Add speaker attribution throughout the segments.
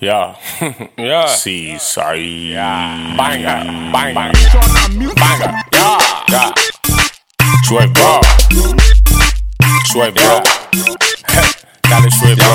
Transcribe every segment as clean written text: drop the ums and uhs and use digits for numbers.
Speaker 1: Yeah, yeah.
Speaker 2: Seaside.
Speaker 1: Yeah. Banger, banger, banger. Yeah.
Speaker 2: Swipe, bro. Swipe, bro.
Speaker 1: Dale swipe, bro.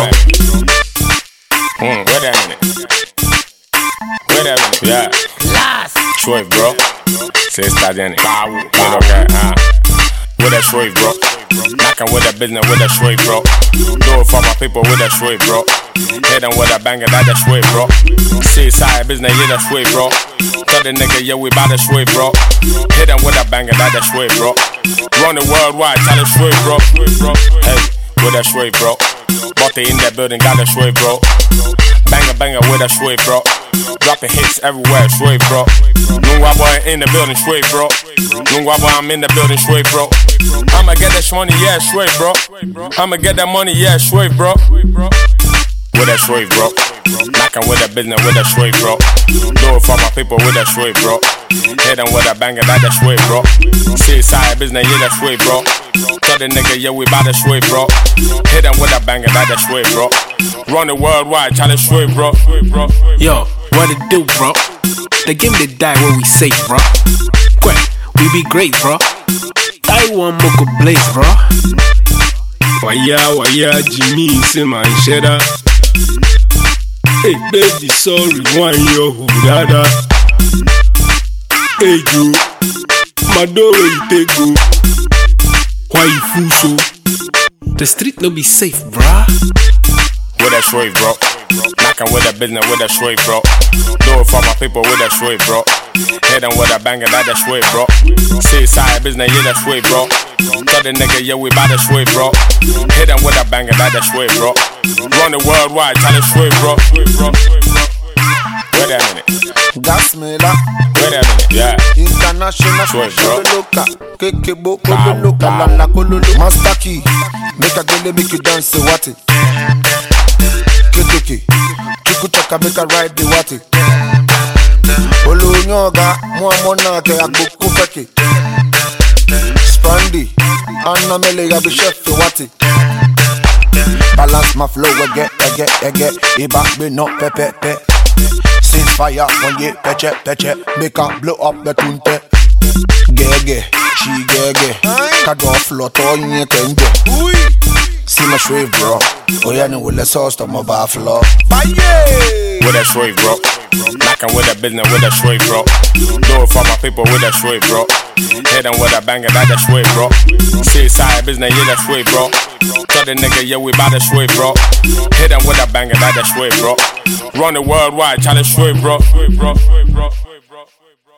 Speaker 2: Wait a minute. Wait a minute. Yeah.
Speaker 1: Last.
Speaker 2: Swipe, bro. Se está Jenny.
Speaker 1: Wow.
Speaker 2: With that swipe, bro. Knockin' with that business with that swipe, bro. Do it for my people with that swipe, bro. Hit them with a banger, that swipe, bro. Seaside business, yeah, that swipe, bro. Tell the nigga, yeah, we bout to swipe, bro. Hit them with a banger, that swipe, bro. Run it worldwide, tell it swipe, bro. Hey, with that swipe, bro. Bought it in that building, got that swipe, bro. Banger, banger with that swipe, bro. Dropping hits everywhere, swipe, bro. Nungwa boy in the building, swipe, bro. Nungwa boy, I'm in the building, swipe, bro. I'ma get that money, yeah, swipe, bro. I'ma get that money, yeah, swipe, bro. With that swipe, bro. Knockin' with that business with that swipe, bro. Do it for my people with that swipe, bro. Hit them with a banger, that swipe, bro. Seaside business, yeah, that swipe, bro. Tell the nigga, yeah, we bout to swipe, bro. Hit them with a banger, that swipe, bro. Run it worldwide, challenge swipe, bro.
Speaker 3: Yo, what it do, bro? The game they die when we safe, bro. Quick, we be great, bro. I want Moko Blaze, bro.
Speaker 4: Waya, Jimmy, say my shadow. Hey, baby, sorry, one yo, dada. Hey, you, my door, you take go. Why you fool so?
Speaker 3: The street no be safe, bro.
Speaker 2: With that swipe, bro. Knockin' with that business with that swipe, bro. Do it for my people with that swipe, bro. Hit them with a banger, that swipe, bro. Seaside business, yeah, that swipe, bro. Tell the nigga, yeah, we bout to swipe, bro. Hit them with a banger, that swipe, bro. Run it worldwide, tell it swipe, bro. Wait a minute.
Speaker 5: Gas Mela.
Speaker 2: Wait a minute, yeah.
Speaker 5: International
Speaker 2: Swipe, bro.
Speaker 5: Kekebo, Kololoka, Lala, Kololo. Master Key. Make a girl make you dance, say what it. Kekeke. Chuku chaka make a ride the what it. Olu nyoga, muamona ke agboku feke. Spandy. Anna mele ya be chef what it. Balance my flow, ege. Iba be no pepe. Since fire, one ye peche. Make her blow up the tunte. Gege, she gege. Kado float on ye kenje. See my shave, bro. Oh yeah, no, let's all stop my buffalo.
Speaker 2: With that swipe, bro. Knockin' with that business with that swipe, bro. Do it for my people with that swipe, bro. Hit them with a banger, that swipe, bro. Seaside business, yeah, that swipe, bro. Tell the nigga, yeah, we bout to swipe, bro. Hit them with a banger, that swipe, bro. Run it worldwide, challenge swipe, bro.